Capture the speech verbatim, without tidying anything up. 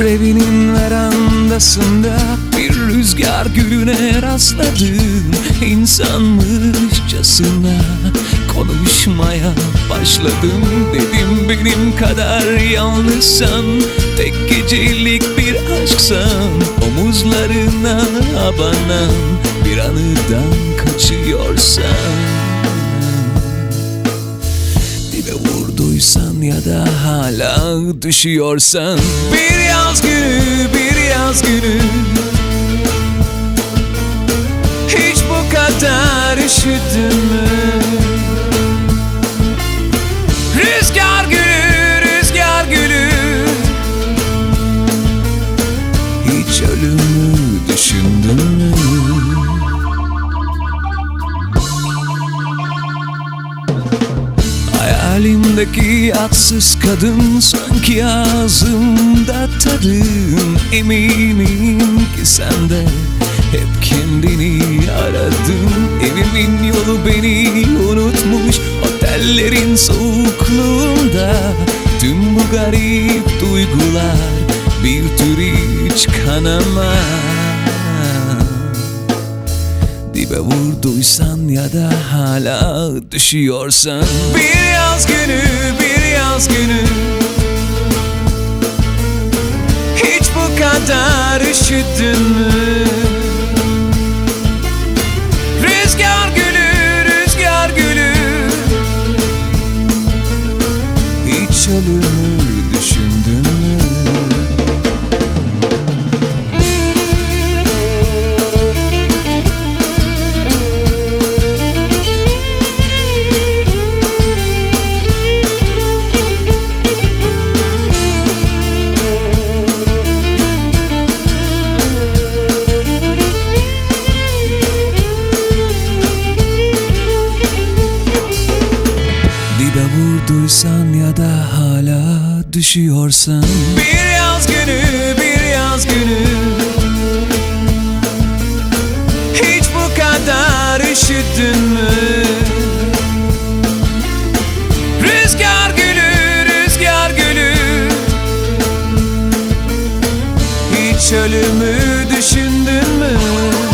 evinin verandasında bir rüzgar gülüne rastladım. İnsanmışçasına konuşmaya başladım. Dedim benim kadar yalnızsan, tek gecelik bir aşksan, omuzlarına abanan bir anıdan kaçıyorsan, dibe vurduysan ya da hala düşüyorsan, bir yaz günü, bir yaz günü, hiç bu kadar üşüdün mü? Rüzgar gülü, rüzgar gülü, hiç ölümü düşündün mü? Hayalimdeki atsız kadın sanki ağzımda tadın. Eminim ki sen de hep kendini aradın. Evimin yolu beni unutmuş, otellerin soğukluğunda. Tüm bu garip duygular bir tür hiç kanamaz. Dibe vurduysan ya da hala düşüyorsan, bir yaz günü, bir yaz günü, hiç bu kadar üşüdün mü? Rüzgar gülü, rüzgar gülü, hiç ölümü düşündün mü? Vurduysan ya da hala düşüyorsan, bir yaz günü, bir yaz günü, hiç bu kadar üşüdün mü? Rüzgar gülü, rüzgar gülü, hiç ölümü düşündün mü?